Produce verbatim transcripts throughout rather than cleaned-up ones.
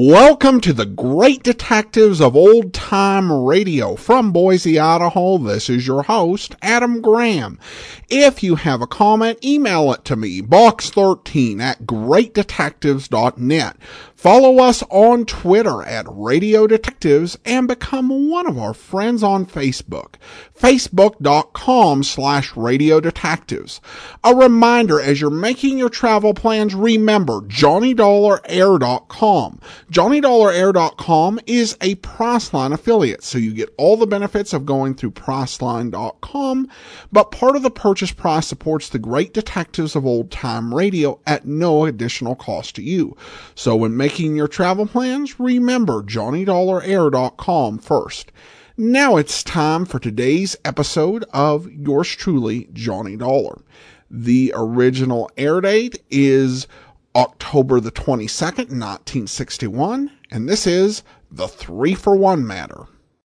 Welcome to the Great Detectives of Old Time Radio. From Boise, Idaho, this is your host, Adam Graham. If you have a comment, email it to me, box thirteen at great detectives dot net. Follow us on Twitter at Radio Detectives and become one of our friends on Facebook, facebook.com slash Radio Detectives. A reminder, as you're making your travel plans, remember Johnny Dollar Air dot com. Johnny Dollar Air dot com is a Priceline affiliate, so you get all the benefits of going through Priceline dot com, but part of the purchase price supports the Great Detectives of Old Time Radio at no additional cost to you. So when making your travel plans, remember Johnny Dollar Air dot com first. Now it's time for today's episode of yours truly, Johnny Dollar. The original air date is October the twenty-second, nineteen sixty-one, and this is the three for one matter.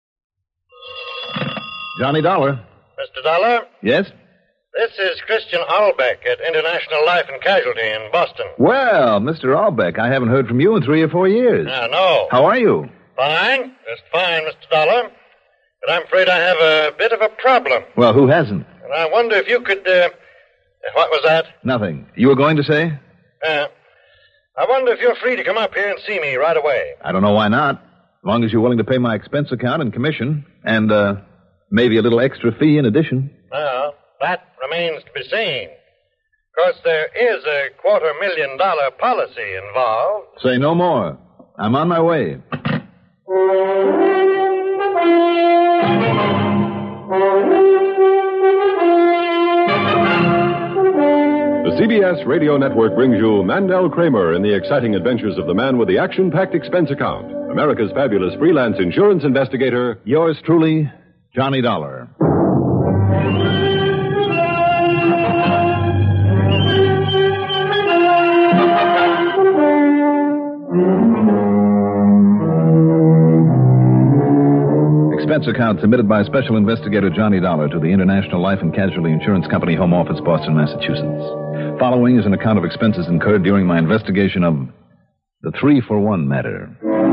Johnny Dollar. Mister Dollar? Yes? This is Christian Albeck at International Life and Casualty in Boston. Well, Mister Albeck, I haven't heard from you in three or four years. I know. How are you? Fine. Just fine, Mister Dollar. But I'm afraid I have a bit of a problem. Well, who hasn't? And I wonder if you could, uh... What was that? Nothing. You were going to say? Uh, I wonder if you're free to come up here and see me right away. I don't know why not. As long as you're willing to pay my expense account and commission. And, uh, maybe a little extra fee in addition. Well, that remains to be seen. Of course, there is a quarter million dollar policy involved. Say no more. I'm on my way. The C B S Radio Network brings you Mandel Kramer in the exciting adventures of the man with the action-packed expense account, America's fabulous freelance insurance investigator. Yours truly, Johnny Dollar. Expense account submitted by Special Investigator Johnny Dollar to the International Life and Casualty Insurance Company, Home Office, Boston, Massachusetts. Following is an account of expenses incurred during my investigation of the three for one matter.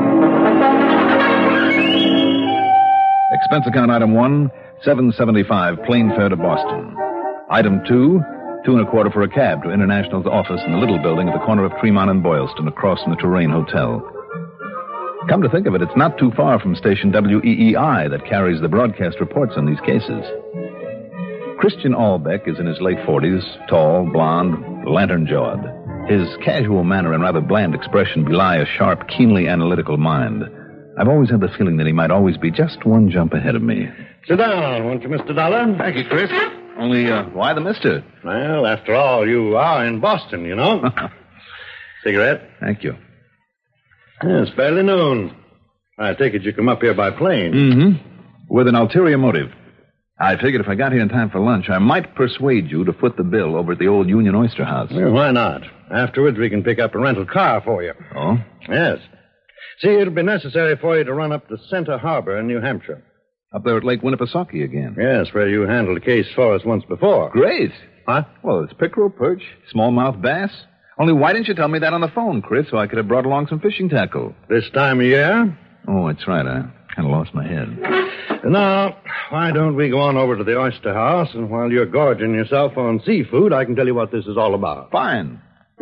Expense account item one, seven seventy-five, plane fare to Boston. Item two, two and a quarter for a cab to International's office in the Little Building at the corner of Tremont and Boylston, across from the Touraine Hotel. Come to think of it, it's not too far from station W E E I that carries the broadcast reports on these cases. Christian Albeck is in his late forties, tall, blond, lantern-jawed. His casual manner and rather bland expression belie a sharp, keenly analytical mind. I've always had the feeling that he might always be just one jump ahead of me. Sit down, won't you, Mister Dollar? Thank you, Chris. Only, uh, why the mister? Well, after all, you are in Boston, you know. Cigarette? Thank you. Yeah, it's barely noon. I take it you come up here by plane. Mm-hmm. With an ulterior motive. I figured if I got here in time for lunch, I might persuade you to foot the bill over at the old Union Oyster House. Well, why not? Afterwards, we can pick up a rental car for you. Oh? Yes. See, it'll be necessary for you to run up to Center Harbor in New Hampshire. Up there at Lake Winnipesaukee again. Yes, where you handled a case for us once before. Great. Huh? Well, it's pickerel, perch, smallmouth bass. Only why didn't you tell me that on the phone, Chris, so I could have brought along some fishing tackle? This time of year? Oh, that's right. I kind of lost my head. Now, why don't we go on over to the Oyster House, and while you're gorging yourself on seafood, I can tell you what this is all about. Fine.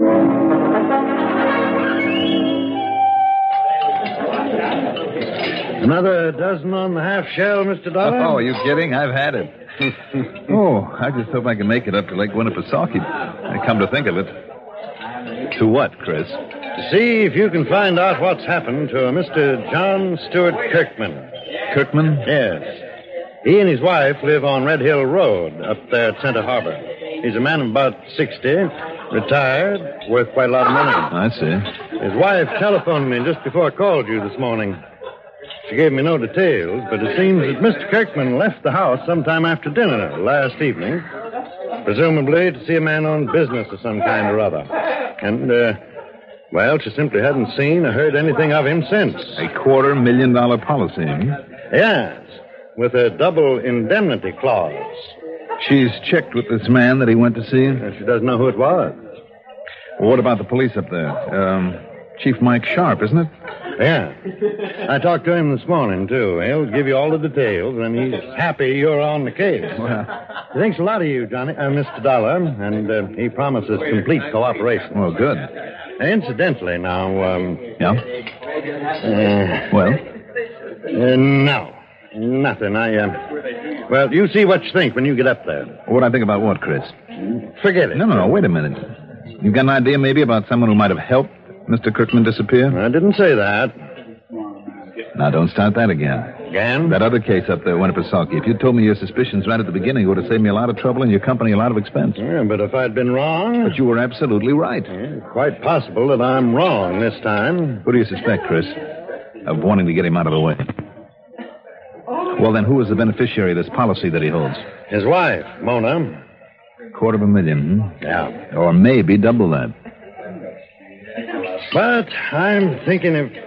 Another dozen on the half shell, Mister Dollar? Oh, are you kidding? I've had it. Oh, I just hope I can make it up to Lake Winnipesaukee. I come to think of it. To what, Chris? To see if you can find out what's happened to a Mister John Stewart Kirkman. Kirkman? Yes. He and his wife live on Red Hill Road up there at Center Harbor. He's a man of about sixty, retired, worth quite a lot of money. I see. His wife telephoned me just before I called you this morning. She gave me no details, but it seems that Mister Kirkman left the house sometime after dinner last evening, presumably to see a man on business of some kind or other. And, uh, well, she simply hadn't seen or heard anything of him since. A quarter million dollar policy, hmm? Yes, with a double indemnity clause. She's checked with this man that he went to see? And she doesn't know who it was. Well, what about the police up there? Um, Chief Mike Sharp, isn't it? Yeah. I talked to him this morning, too. He'll give you all the details, and he's happy you're on the case. Well, He thinks a lot of you, Johnny, uh, Mister Dollar, and uh, he promises complete cooperation. well, good. Incidentally, now, um... Yeah? Uh, Well? uh, no. Nothing. I, uh... Well, you see what you think when you get up there. What I think about what, Chris? Forget it. No, no, no, wait a minute. You've got an idea maybe about someone who might have helped Mister Kirkman disappear? I didn't say that. Now, don't start that again. Again? That other case up there, Winnipesaukee. If you'd told me your suspicions right at the beginning, it would have saved me a lot of trouble and your company a lot of expense. Yeah, but if I'd been wrong... But you were absolutely right. Yeah, quite possible that I'm wrong this time. Who do you suspect, Chris, of wanting to get him out of the way? Well, then, who is the beneficiary of this policy that he holds? His wife, Mona. Quarter of a million, hmm? Yeah. Or maybe double that. But I'm thinking of,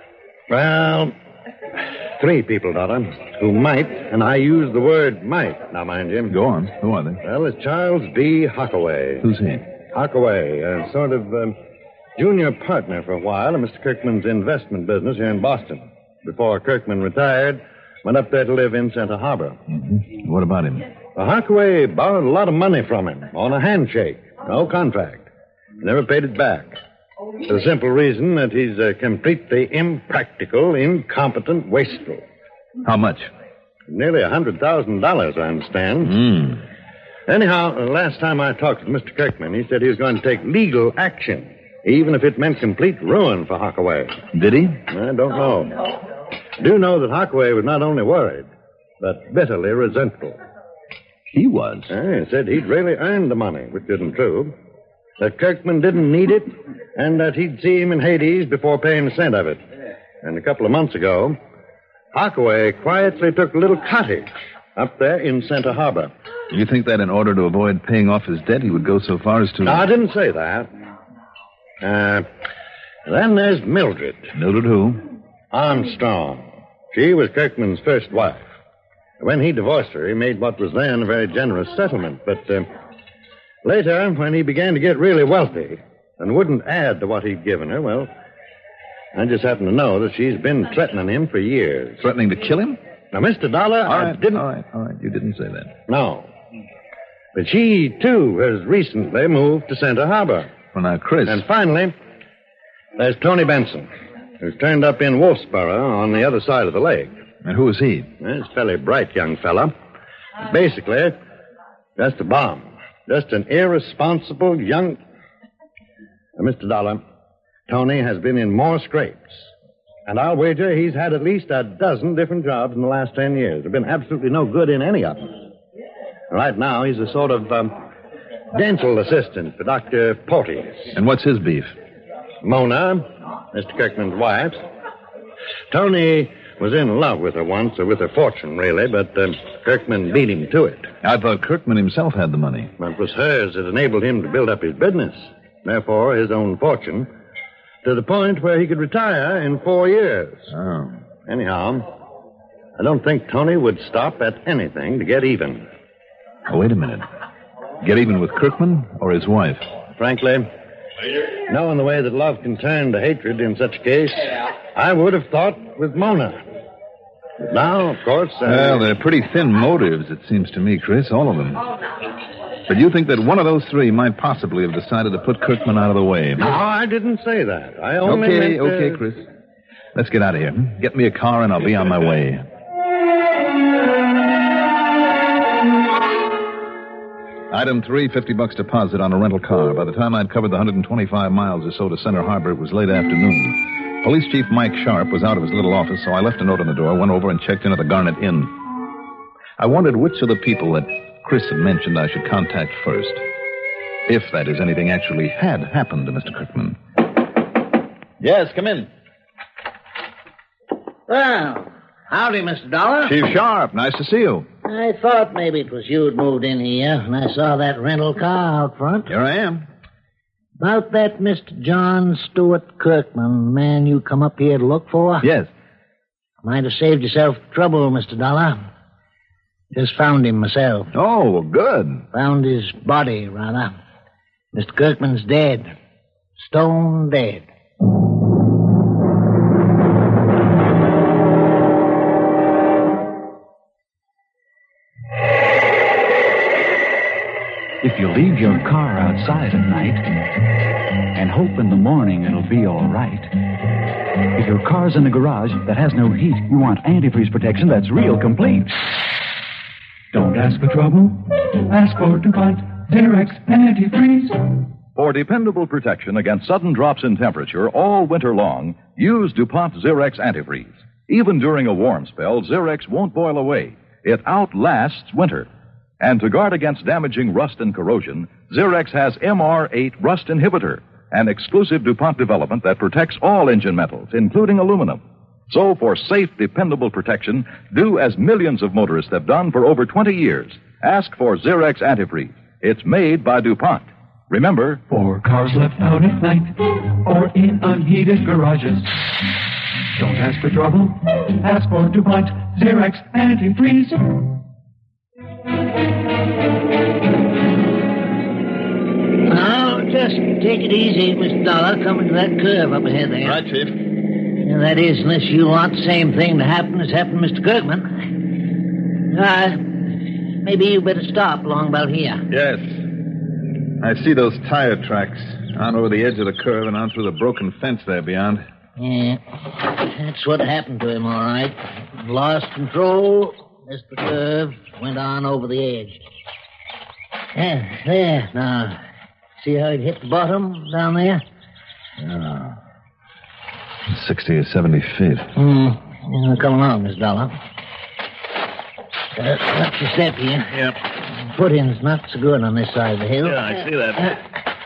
well, three people, Dollar, who might, and I use the word might, now mind you. Go on. Who are they? Well, it's Charles B. Hockaway. Who's he? Hockaway, a sort of um, junior partner for a while in Mister Kirkman's investment business here in Boston. Before Kirkman retired, went up there to live in Santa Harbor. Mm-hmm. What about him? Well, Hockaway borrowed a lot of money from him on a handshake. No contract. Never paid it back. For the simple reason that he's a completely impractical, incompetent wastrel. How much? Nearly a hundred thousand dollars, I understand. Hmm. Anyhow, the last time I talked to Mister Kirkman, he said he was going to take legal action, even if it meant complete ruin for Hockaway. Did he? I don't know. I do know that Hockaway was not only worried, but bitterly resentful. He was. Uh, he said he'd really earned the money, which isn't true. That Kirkman didn't need it, and that he'd see him in Hades before paying a cent of it. And a couple of months ago, Hockaway quietly took a little cottage up there in Santa Harbor. You think that in order to avoid paying off his debt, he would go so far as to... No, I didn't say that. Uh, then there's Mildred. Mildred who? Armstrong. She was Kirkman's first wife. When he divorced her, he made what was then a very generous settlement. But uh, later, when he began to get really wealthy and wouldn't add to what he'd given her, well, I just happen to know that she's been threatening him for years. Threatening to kill him? Now, Mister Dollar, All right, I didn't... all right, all right. You didn't say that. No. But she, too, has recently moved to Santa Harbor. Well, now, Chris... And finally, there's Tony Benson, who's turned up in Wolfsboro on the other side of the lake. And who is he? He's a fairly bright young fella. Basically, just a bum. Just an irresponsible young... Uh, Mister Dollar, Tony has been in more scrapes. And I'll wager he's had at least a dozen different jobs in the last ten years. There's been absolutely no good in any of them. Right now, he's a sort of um, dental assistant for Doctor Porteous. And what's his beef? Mona, Mister Kirkman's wife. Tony was in love with her once, or with her fortune, really, but uh, Kirkman beat him to it. I thought Kirkman himself had the money. But it was hers that enabled him to build up his business. Therefore, his own fortune, to the point where he could retire in four years. Oh. Anyhow, I don't think Tony would stop at anything to get even. Oh, wait a minute. Get even with Kirkman or his wife? Frankly, knowing the way that love can turn to hatred in such a case, I would have thought with Mona. But now, of course... Uh... Well, they're pretty thin motives, it seems to me, Chris, all of them. But you think that one of those three might possibly have decided to put Kirkman out of the way? No, I didn't say that. I only Okay, meant, uh... okay, Chris. Let's get out of here. Get me a car and I'll be on my way. Item three, fifty bucks deposit on a rental car. By the time I'd covered the one hundred twenty-five miles or so to Center Harbor, it was late afternoon. Police Chief Mike Sharp was out of his little office, so I left a note on the door, went over and checked in at the Garnet Inn. I wondered which of the people that Chris had mentioned I should contact first. If, that is, anything actually had happened to Mister Kirkman. Yes, come in. Well, howdy, Mister Dollar. Chief Sharp, nice to see you. I thought maybe it was you who'd moved in here, and I saw that rental car out front. Here I am. About that Mister John Stewart Kirkman, man you come up here to look for? Yes. Might have saved yourself trouble, Mister Dollar. Just found him myself. Oh, well, good. Found his body, rather. Mister Kirkman's dead. Stone dead. You leave your car outside at night and hope in the morning it'll be all right. If your car's in the garage that has no heat, you want antifreeze protection that's real complete. Don't ask for trouble. Ask for DuPont Zerex Antifreeze. For dependable protection against sudden drops in temperature all winter long, use DuPont Zerex Antifreeze. Even during a warm spell, Zerex won't boil away. It outlasts winter. And to guard against damaging rust and corrosion, Zerex has M R eight Rust Inhibitor, an exclusive DuPont development that protects all engine metals, including aluminum. So for safe, dependable protection, do as millions of motorists have done for over twenty years. Ask for Zerex Antifreeze. It's made by DuPont. Remember, for cars left out at night or in unheated garages. Don't ask for trouble. Ask for DuPont Zerex Antifreeze. Now, just take it easy, Mister Dollar, coming to that curve up ahead there. Right, Chief. Yeah, that is, unless you want the same thing to happen as happened to Mister Kirkman. Uh, maybe you better stop along about here. Yes. I see those tire tracks on over the edge of the curve and on through the broken fence there beyond. Yeah, that's what happened to him, all right. Lost control, missed the curve, went on over the edge. Yeah, there, now. See how it hit the bottom down there? Oh. Sixty or seventy feet. Hmm. Yeah, come along, Miss Dollar. Uh, watch your step here. Yep. Footing's not so good on this side of the hill. Yeah, I see that.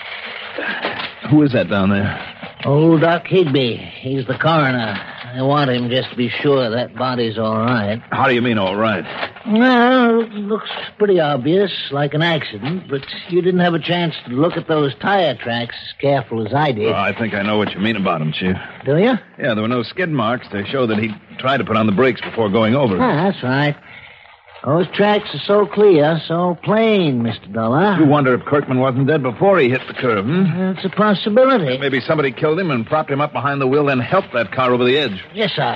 Who is that down there? Old Doc Higby. He's the coroner. I want him just to be sure that body's all right. How do you mean, all right? Well, it looks pretty obvious, like an accident, but you didn't have a chance to look at those tire tracks as careful as I did. Well, I think I know what you mean about him, Chief. Do you? Yeah, there were no skid marks to show that he tried to put on the brakes before going over. Ah, that's right. Those tracks are so clear, so plain, Mister Dollar. You wonder if Kirkman wasn't dead before he hit the curve, hmm? That's a possibility. Maybe somebody killed him and propped him up behind the wheel, then helped that car over the edge. Yes, sir.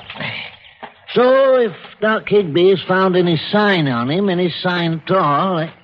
So, if Doc Higby has found any sign on him, any sign at all... I...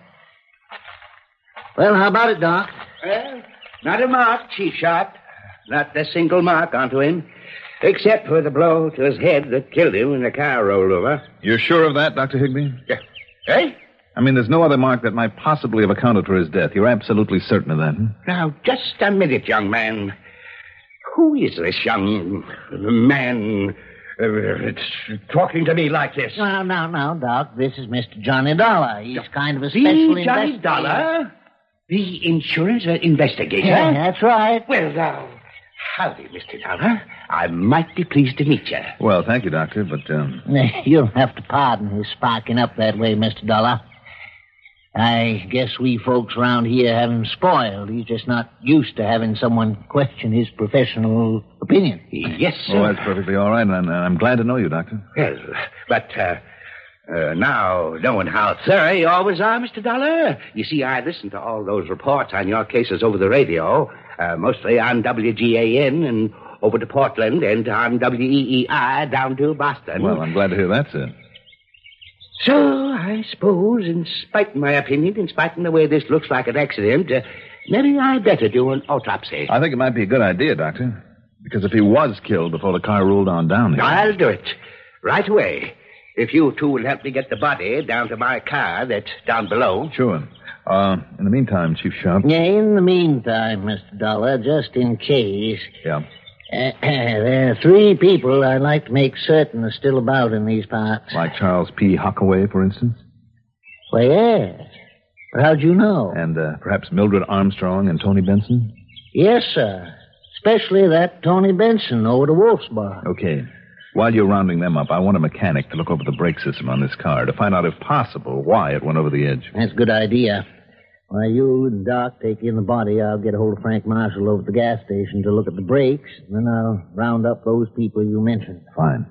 Well, how about it, Doc? Well, not a mark, Chief Sharp. Not a single mark onto him. Except for the blow to his head that killed him when the car rolled over. You're sure of that, Doctor Higby? Yeah. Eh? I mean, there's no other mark that might possibly have accounted for his death. You're absolutely certain of that, hmm? Now, just a minute, young man. Who is this young man uh, talking to me like this? No, no, no, Doc. This is Mister Johnny Dollar. He's kind of a The special Johnny investigator. Dollar? The insurance uh, investigator? Yeah, that's right. Well, now, howdy, Mister Dollar. I'm mighty pleased to meet you. Well, thank you, Doctor, but, um... You'll have to pardon his sparking up that way, Mister Dollar. I guess we folks around here have him spoiled. He's just not used to having someone question his professional opinion. Yes, sir. Oh, that's perfectly all right, and I'm, I'm glad to know you, Doctor. Yes, but, uh, uh, now, knowing how thorough you always are, Mister Dollar, you see, I listened to all those reports on your cases over the radio, uh, mostly on W G A N and over to Portland and on W E E I down to Boston. Well, I'm glad to hear that, sir. So, I suppose, in spite of my opinion, in spite of the way this looks like an accident, uh, maybe I'd better do an autopsy. I think it might be a good idea, Doctor, because if he was killed before the car rolled on down here... I'll do it. Right away. If you two will help me get the body down to my car that's down below. Sure. Uh, in the meantime, Chief Sharp... Yeah, in the meantime, Mister Dollar, just in case... Yeah. Uh, there are three people I'd like to make certain are still about in these parts. Like Charles P. Hockaway, for instance? Well, yes. But how'd you know? And uh, perhaps Mildred Armstrong and Tony Benson? Yes, sir. Especially that Tony Benson over to Wolfsburg. Okay. While you're rounding them up, I want a mechanic to look over the brake system on this car to find out, if possible, why it went over the edge. That's a good idea. While you and Doc take in the body, I'll get a hold of Frank Marshall over at the gas station to look at the brakes, and then I'll round up those people you mentioned. Fine.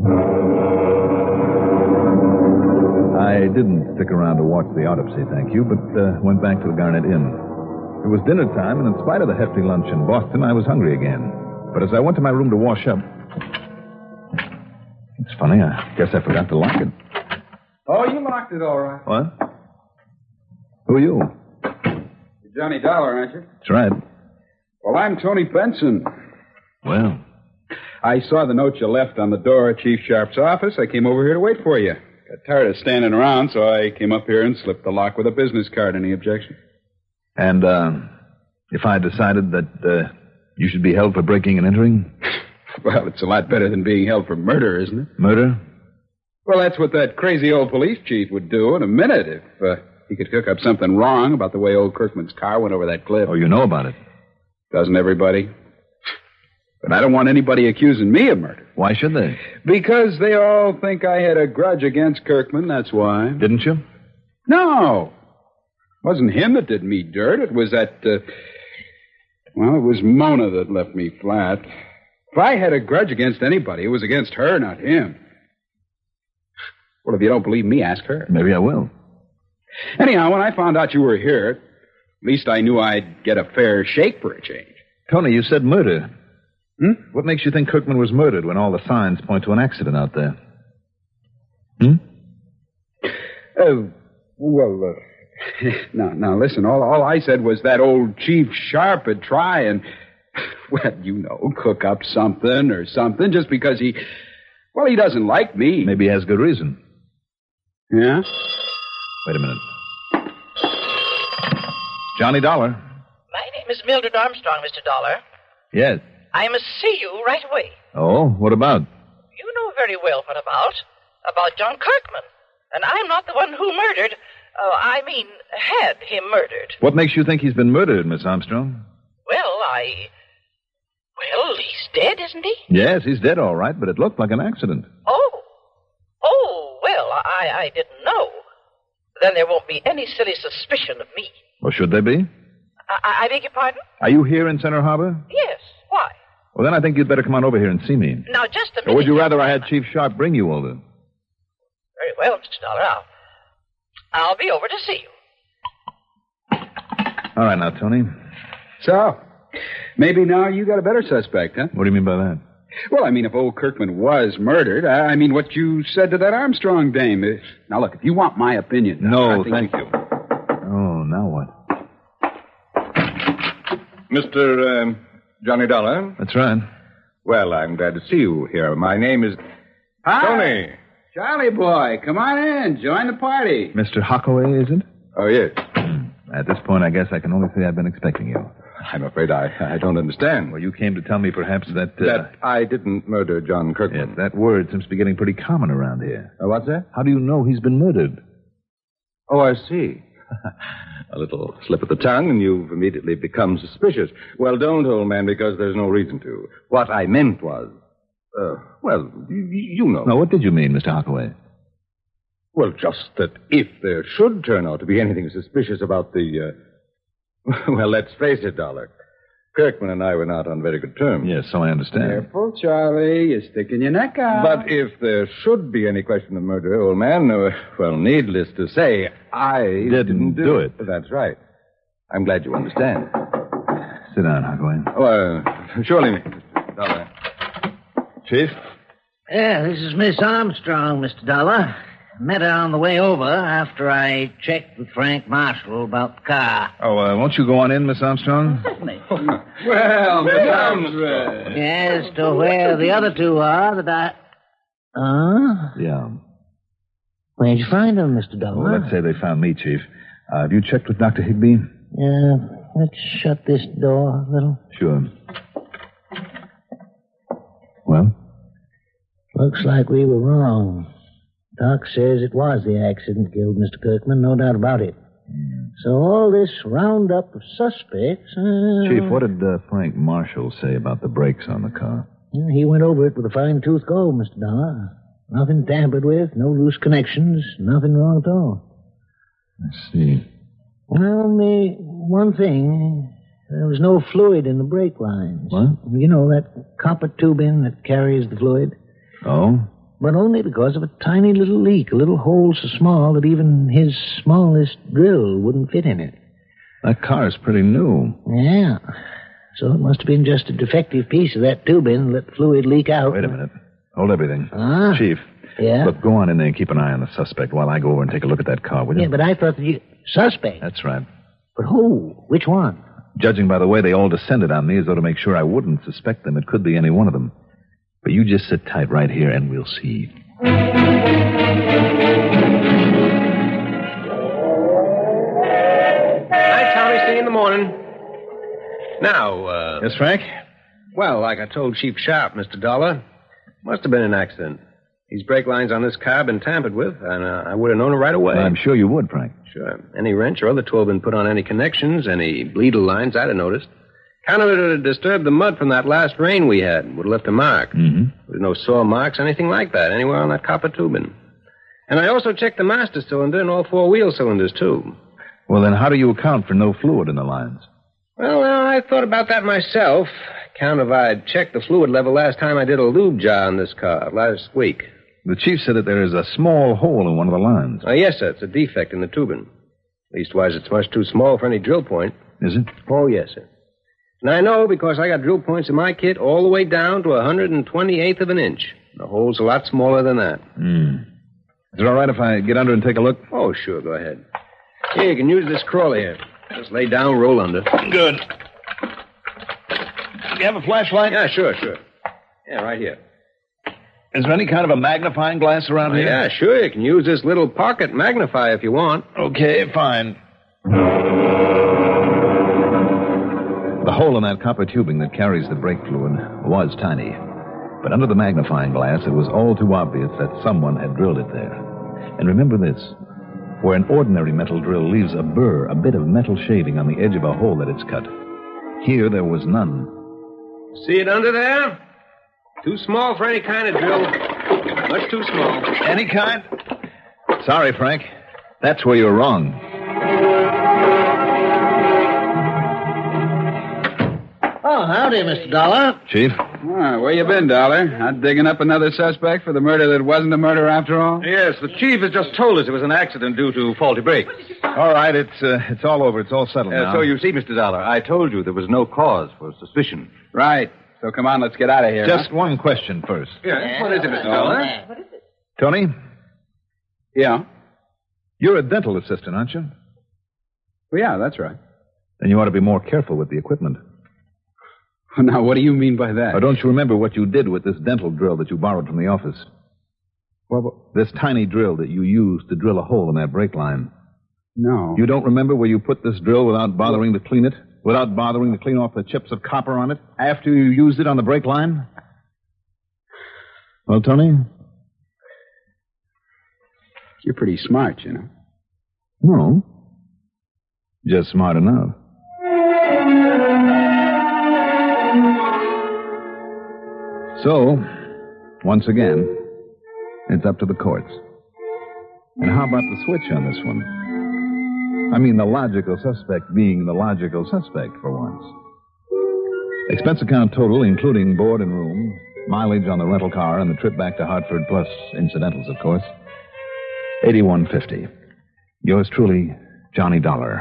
I didn't stick around to watch the autopsy, thank you, but uh, went back to the Garnet Inn. It was dinner time, and in spite of the hefty lunch in Boston, I was hungry again. But as I went to my room to wash up... It's funny, I guess I forgot to lock it. Oh, you locked it all right. What? Who are you? Johnny Dollar, aren't you? That's right. Well, I'm Tony Benson. Well, I saw the note you left on the door at Chief Sharp's office. I came over here to wait for you. Got tired of standing around, so I came up here and slipped the lock with a business card. Any objection? and uh, if I decided that uh, you should be held for breaking and entering? Well, it's a lot better than being held for murder, isn't it? Murder? Well, that's what that crazy old police chief would do in a minute if uh, he could cook up something wrong about the way old Kirkman's car went over that cliff. Oh, you know about it. Doesn't everybody? But I don't want anybody accusing me of murder. Why should they? Because they all think I had a grudge against Kirkman, that's why. Didn't you? No. It wasn't him that did me dirt. It was that, uh, well, it was Mona that left me flat. If I had a grudge against anybody, it was against her, not him. Well, if you don't believe me, ask her. Maybe I will. Anyhow, when I found out you were here, at least I knew I'd get a fair shake for a change. Tony, you said murder. Hmm? What makes you think Kirkman was murdered when all the signs point to an accident out there? Hmm? Oh, well, uh, now, now, listen, all, all I said was that old Chief Sharp would try and, well, you know, cook up something or something just because he, well, he doesn't like me. Maybe he has good reason. Yeah? Wait a minute. Johnny Dollar. My name is Mildred Armstrong, Mister Dollar. Yes. I must see you right away. Oh, what about? You know very well what about. About John Kirkman. And I'm not the one who murdered. Uh, I mean, had him murdered. What makes you think he's been murdered, Miss Armstrong? Well, I... Well, he's dead, isn't he? Yes, he's dead, all right, but it looked like an accident. Oh. Oh, well, I, I didn't know. Then there won't be any silly suspicion of me. Or should there be? I, I beg your pardon? Are you here in Center Harbor? Yes. Why? Well, then I think you'd better come on over here and see me. Now, just a minute. Or would you rather I had Chief Sharp bring you over? Very well, Mister Dollar. I'll, I'll be over to see you. All right, now, Tony. So, maybe now you got a better suspect, huh? What do you mean by that? Well, I mean, if old Kirkman was murdered, I, I mean, what you said to that Armstrong dame. Is... Now, look, if you want my opinion... No, I think thank you. Oh, now what? Mister Um, Johnny Dollar? That's right. Well, I'm glad to see you here. My name is... Hi. Tony. Charlie boy, come on in. Join the party. Mister Hockaway, is it? Oh, yes. At this point, I guess I can only say I've been expecting you. I'm afraid I, I don't understand. Well, you came to tell me perhaps that... Uh... That I didn't murder John Kirkman. Yes, that word seems to be getting pretty common around here. Uh, what's that? How do you know he's been murdered? Oh, I see. A little slip of the tongue, and you've immediately become suspicious. Well, don't, old man, because there's no reason to. What I meant was... Uh, well, you, you know. No, what did you mean, Mister Hockaway? Well, just that if there should turn out to be anything suspicious about the... Uh... well, let's face it, Dollar. Kirkman and I were not on very good terms. Yes, so I understand. Careful, Charlie. You're sticking your neck out. But if there should be any question of murder, old man, uh, well, needless to say, I didn't, didn't do, do it. That's right. I'm glad you understand. Sit down, Hockaway. Oh, uh, surely, Mister Dollar. Chief? Yeah, this is Miss Armstrong, Mister Dollar. Met her on the way over after I checked with Frank Marshall about the car. Oh, uh, won't you go on in, Miss Armstrong? Certainly. Well, Miss Armstrong. As to where the other two are that I... Huh? Yeah. Where'd you find them, Mister Dollar? Well, let's say they found me, Chief. Uh, have you checked with Doctor Higby? Yeah, let's shut this door a little. Sure. Well? Looks like we were wrong. Doc says it was the accident killed Mister Kirkman, no doubt about it. Mm. So all this roundup of suspects... Uh, Chief, what did uh, Frank Marshall say about the brakes on the car? Yeah, he went over it with a fine-tooth comb, Mister Dollar. Nothing tampered with, no loose connections, nothing wrong at all. I see. Well, only one thing. There was no fluid in the brake lines. What? You know, that copper tubing that carries the fluid. Oh? But only because of a tiny little leak, a little hole so small that even his smallest drill wouldn't fit in it. That car's pretty new. Yeah. So it must have been just a defective piece of that tubing that let fluid leak out. Wait a minute. Hold everything. Huh? Chief. Yeah? Look, go on in there and keep an eye on the suspect while I go over and take a look at that car, will you? Yeah, but I thought that you... Suspect? That's right. But who? Which one? Judging by the way they all descended on me as though to make sure I wouldn't suspect them, it could be any one of them. But you just sit tight right here and we'll see. Night, Tommy. See you in the morning. Now, uh... Yes, Frank? Well, like I told Chief Sharp, Mister Dollar, must have been an accident. These brake lines on this car have been tampered with, and uh, I would have known it right away. Well, I'm sure you would, Frank. Sure. Any wrench or other tool been put on any connections, any bleedle lines, I'd have noticed. Kind of would have disturbed the mud from that last rain we had. Would have left a mark. Mm-hmm. There's no saw marks, anything like that, anywhere on that copper tubing. And I also checked the master cylinder and all four wheel cylinders, too. Well, then how do you account for no fluid in the lines? Well, well, I thought about that myself. Count if I'd checked the fluid level last time I did a lube jar on this car, last week. The chief said that there is a small hole in one of the lines. Oh, yes, sir. It's a defect in the tubing. Leastwise, it's much too small for any drill point. Is it? Oh, yes, sir. And I know because I got drill points in my kit all the way down to one hundred twenty-eighth of an inch. The hole's a lot smaller than that. Hmm. Is it all right if I get under and take a look? Oh, sure. Go ahead. Here, you can use this crawler here. Just lay down, roll under. Good. You have a flashlight? Yeah, sure, sure. Yeah, right here. Is there any kind of a magnifying glass around Oh, here? yeah, sure. You can use this little pocket magnifier if you want. Okay, fine. The hole in that copper tubing that carries the brake fluid was tiny. But under the magnifying glass, it was all too obvious that someone had drilled it there. And remember this. Where an ordinary metal drill leaves a burr, a bit of metal shaving on the edge of a hole that it's cut. Here, there was none. See it under there? Too small for any kind of drill. Much too small. Any kind? Sorry, Frank. That's where you're wrong. Oh, howdy, Mister Dollar. Chief? Ah, where you been, Dollar? Not digging up another suspect for the murder that wasn't a murder after all? Yes, the chief has just told us it was an accident due to faulty brakes. All right, it's uh, it's all over. It's all settled Uh, now. so you see, Mister Dollar, I told you there was no cause for suspicion. Right. So come on, let's get out of here. Just huh? one question first. Yes, what is it, Mister Oh. Dollar? Tony, Yeah. you're a dental assistant, aren't you? Well, yeah, that's right. Then you ought to be more careful with the equipment. Now, what do you mean by that? Or don't you remember what you did with this dental drill that you borrowed from the office? Well, this tiny drill that you used to drill a hole in that brake line. No. You don't remember where you put this drill without bothering to clean it? Without bothering to clean off the chips of copper on it after you used it on the brake line? Well, Tony? You're pretty smart, you know. No. Just smart enough. So, once again, it's up to the courts. And how about the switch on this one? I mean, the logical suspect being the logical suspect for once. Expense account total, including board and room, mileage on the rental car, and the trip back to Hartford, plus incidentals, of course. eighty-one fifty. Yours truly, Johnny Dollar.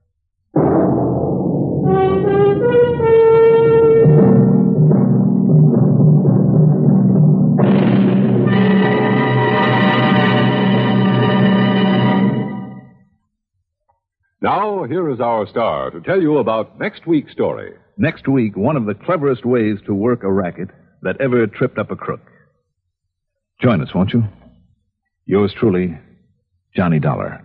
Now, here is our star to tell you about next week's story. Next week, one of the cleverest ways to work a racket that ever tripped up a crook. Join us, won't you? Yours truly, Johnny Dollar.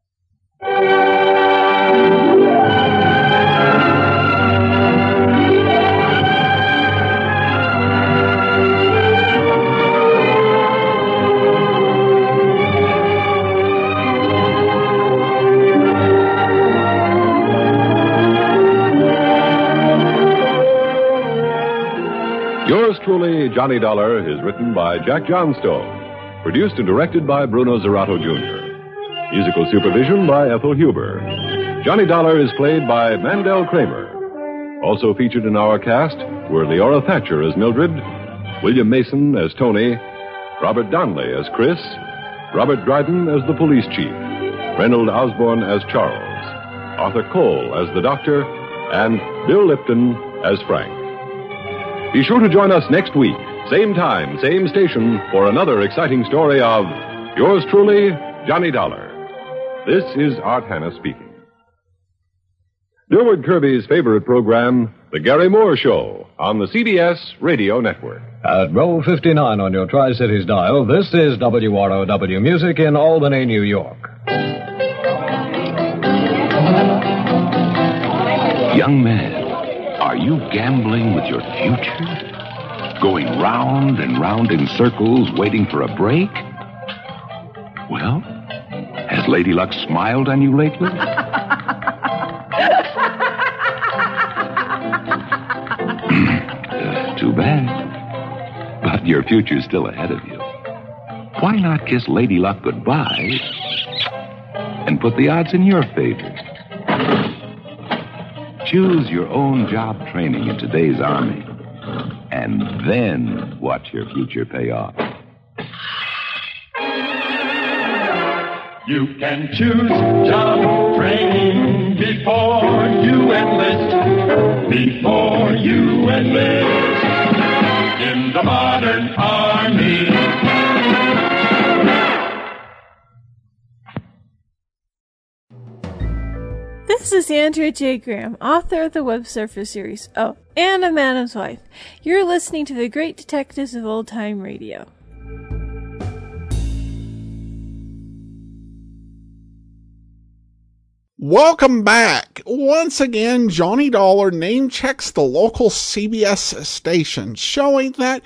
Yours truly, Johnny Dollar, is written by Jack Johnstone. Produced and directed by Bruno Zerato Junior Musical supervision by Ethel Huber. Johnny Dollar is played by Mandel Kramer. Also featured in our cast were Leora Thatcher as Mildred, William Mason as Tony, Robert Donnelly as Chris, Robert Dryden as the police chief, Reynold Osborne as Charles, Arthur Cole as the doctor, and Bill Lipton as Frank. Be sure to join us next week, same time, same station, for another exciting story of Yours truly, Johnny Dollar. This is Art Hanna speaking. Dilbert Kirby's favorite program, The Gary Moore Show, on the C B S Radio Network. At row fifty-nine on your Tri-Cities dial, this is W R O W Music in Albany, New York. Young man, are you gambling with your future? Going round and round in circles, waiting for a break? Well, has Lady Luck smiled on you lately? uh, too bad. But your future's still ahead of you. Why not kiss Lady Luck goodbye and put the odds in your favor? Choose your own job training in today's Army, and then watch your future pay off. You can choose job training before you enlist. Before you enlist in the modern Army. This is Andrea J. Graham, author of the Web Surfer series. Oh, and a Madam's Wife. You're listening to the Great Detectives of Old Time Radio. Welcome back. Once again, Johnny Dollar name checks the local C B S station, showing that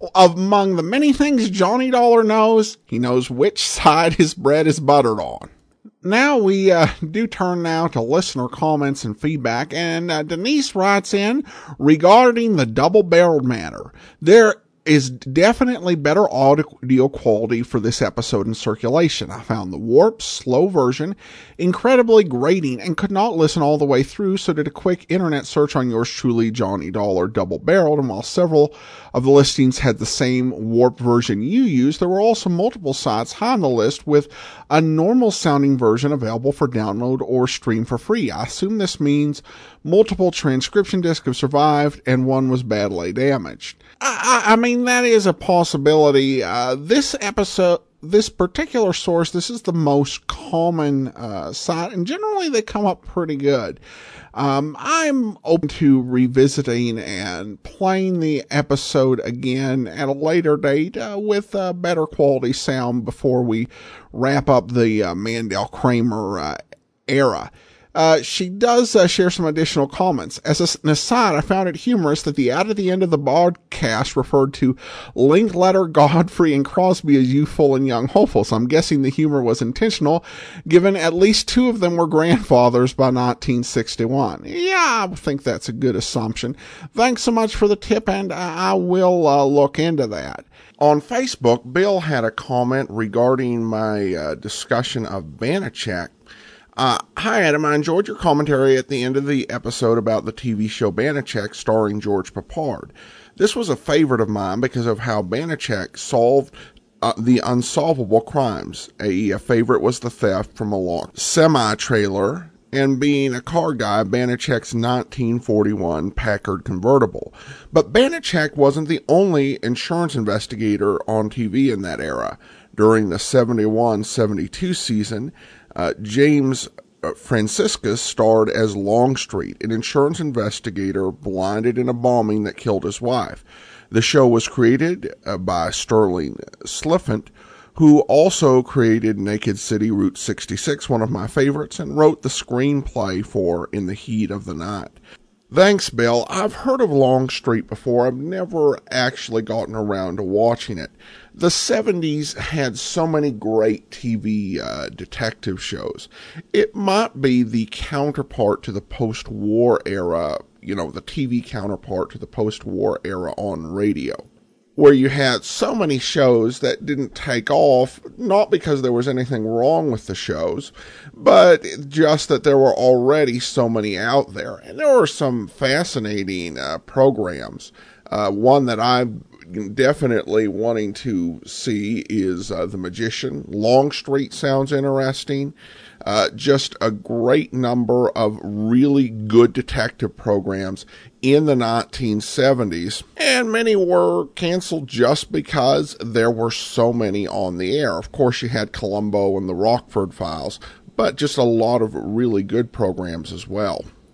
among the many things Johnny Dollar knows, he knows which side his bread is buttered on. Now we uh, do turn now to listener comments and feedback, and uh, Denise writes in regarding the double-barreled matter. There is definitely better audio quality for this episode in circulation. I found the warped, slow version incredibly grating and could not listen all the way through, so did a quick internet search on yours truly, Johnny Dollar Double Barreled, and while several of the listings had the same warped version you used, there were also multiple sites high on the list with a normal sounding version available for download or stream for free. I assume this means multiple transcription discs have survived and one was badly damaged. I, I mean, that is a possibility. Uh, this episode, this particular source, this is the most common uh, site, and generally they come up pretty good. Um, I'm open to revisiting and playing the episode again at a later date uh, with uh, better quality sound before we wrap up the uh, Mandel Kramer uh, era. Uh, she does uh, share some additional comments. As an aside, I found it humorous that the ad at the end of the broadcast referred to Linkletter, Godfrey, and Crosby as youthful and young hopefuls. I'm guessing the humor was intentional, given at least two of them were grandfathers by nineteen sixty-one. Yeah, I think that's a good assumption. Thanks so much for the tip, and I will uh, look into that. On Facebook, Bill had a comment regarding my uh, discussion of Banachek. Uh, hi, Adam. I enjoyed your commentary at the end of the episode about the T V show Banachek starring George Peppard. This was a favorite of mine because of how Banachek solved uh, the unsolvable crimes. A, a favorite was the theft from a locked semi-trailer, and being a car guy, Banachek's nineteen forty-one Packard convertible. But Banachek wasn't the only insurance investigator on T V in that era. During the seventy-one seventy-two season, Uh, James uh, Franciscus starred as Longstreet, an insurance investigator blinded in a bombing that killed his wife. The show was created uh, by Sterling Sliffant, who also created Naked City Route sixty-six, one of my favorites, and wrote the screenplay for In the Heat of the Night. Thanks, Bill. I've heard of Longstreet before. I've never actually gotten around to watching it. The seventies had so many great T V uh, detective shows. It might be the counterpart to the post-war era, you know, the T V counterpart to the post-war era on radio, where you had so many shows that didn't take off, not because there was anything wrong with the shows, but just that there were already so many out there. And there were some fascinating uh, programs. Uh, one that I'm definitely wanting to see is uh, The Magician. Longstreet sounds interesting. Uh, just a great number of really good detective programs in the nineteen seventies, and many were canceled just because there were so many on the air. Of course, you had Columbo and the Rockford Files, but just a lot of really good programs as well.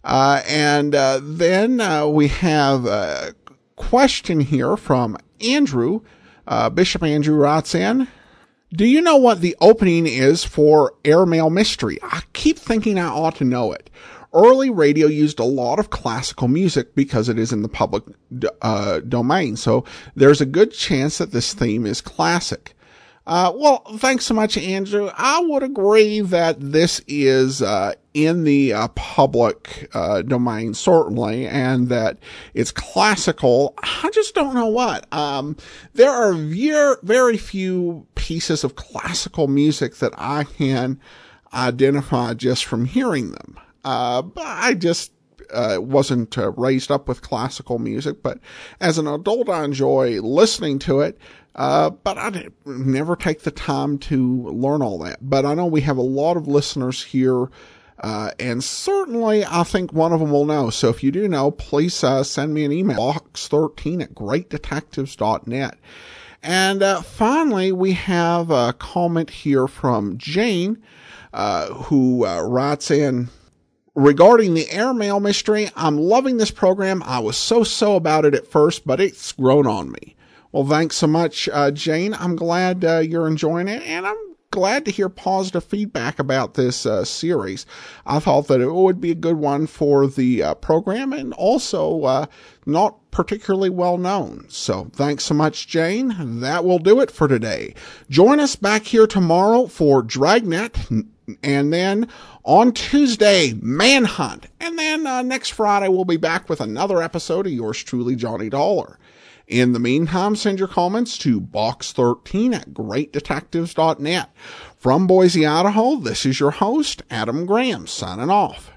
Uh, and uh, then uh, we have a question here from Andrew. Uh, Bishop Andrew writes in, do you know what the opening is for Airmail Mystery? I keep thinking I ought to know it. Early radio used a lot of classical music because it is in the public uh, domain, so there's a good chance that this theme is classic. Uh, well, thanks so much, Andrew. I would agree that this is, uh, in the, uh, public, uh, domain, certainly, and that it's classical. I just don't know what. Um, there are very, very few pieces of classical music that I can identify just from hearing them. Uh, but I just, uh, wasn't uh, raised up with classical music, but as an adult, I enjoy listening to it. Uh, but I never take the time to learn all that. But I know we have a lot of listeners here, uh, and certainly I think one of them will know. So if you do know, please, uh, send me an email, box thirteen at great detectives dot net. And, uh, finally, we have a comment here from Jane, uh, who, uh, writes in, regarding the Airmail Mystery, I'm loving this program. I was so-so about it at first, but it's grown on me. Well, thanks so much, uh, Jane. I'm glad uh, you're enjoying it, and I'm glad to hear positive feedback about this uh, series. I thought that it would be a good one for the uh, program, and also uh, not particularly well known. So thanks so much, Jane. That will do it for today. Join us back here tomorrow for Dragnet, and then on Tuesday, Manhunt. And then uh, next Friday, we'll be back with another episode of yours truly, Johnny Dollar. In the meantime, send your comments to box thirteen at great detectives dot net. From Boise, Idaho, this is your host, Adam Graham, signing off.